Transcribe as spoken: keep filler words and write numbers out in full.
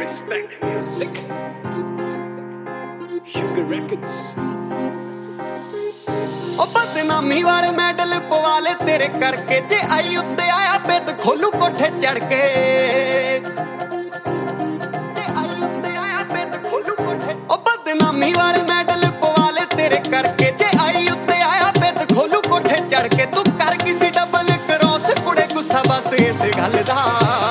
Respect music. Sugar Records. ओ बदनामी वाले medal पवा ले तेरे करके, जे आई उत्ते आया बेत खोलू कोठे चढ़ के। जे आई उत्ते आया बेत खोलू कोठे, ओ बदनामी वाले मेडल पवा ले तेरे करके, जे आई उत्ते आया बेत खोलू कोठे चढ़ के। तू कर किसी डबल क्रॉस कुड़े गुस्सा बस इस गल दा।